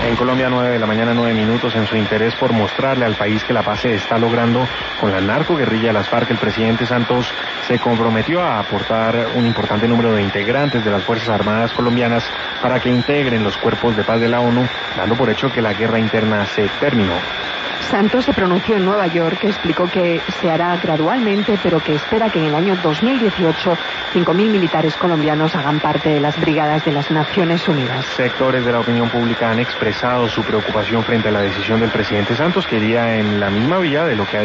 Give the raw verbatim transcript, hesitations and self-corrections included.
En Colombia, nueve de la mañana, nueve minutos. En su interés por mostrarle al país que la paz se está logrando con la narcoguerrilla de las FARC, el presidente Santos se comprometió a aportar un importante número de integrantes de las Fuerzas Armadas colombianas para que integren los cuerpos de paz de la ONU, dando por hecho que la guerra interna se terminó. Santos se pronunció en Nueva York, explicó que se hará gradualmente, pero que espera que en el año dos mil dieciocho cinco mil militares colombianos hagan parte de las brigadas de las Naciones Unidas. Sectores de la opinión pública han expresado su preocupación frente a la decisión del presidente Santos, que iría en la misma vía de lo que ha